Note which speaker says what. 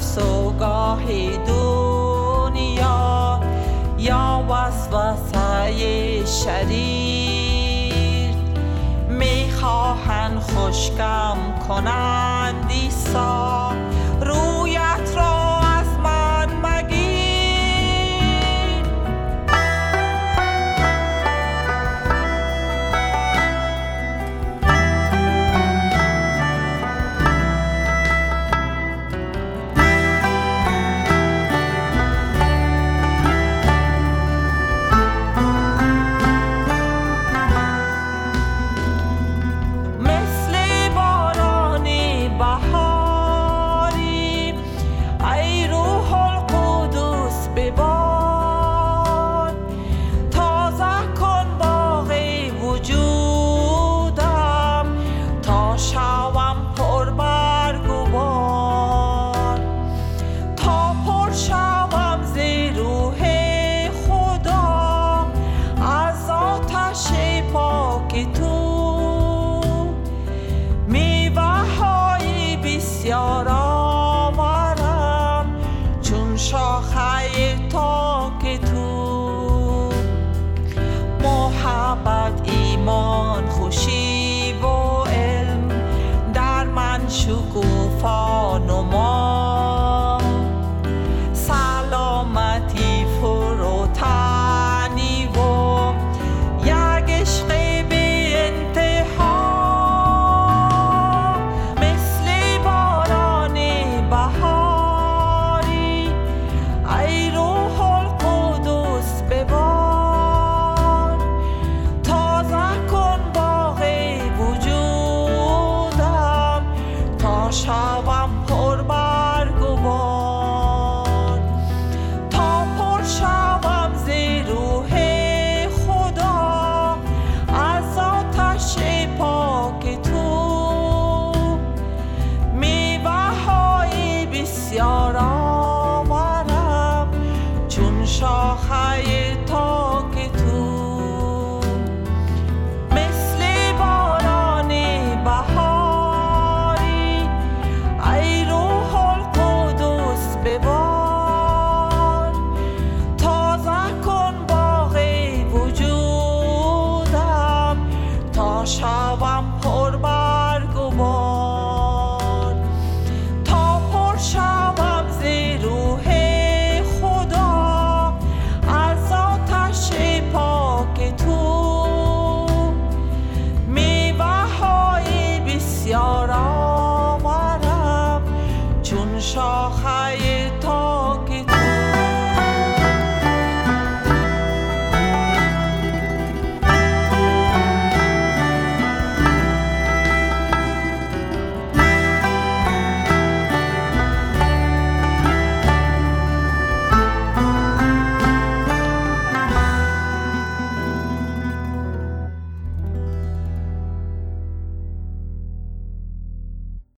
Speaker 1: سوگاه دنیا یا وسوسه شریر، میخواهند خشکم کنند عیسی، رویت را از من مگیر. بسیار آورم چون شاخه تاک تو، محبت، ایمان، خوشی و علم در من شکوفا نما، سلامتی فروتنی و یک عشق بی انتها، مثل باران بهاری ای روح القدس ببار، تازه کن باغ وجودم تا شود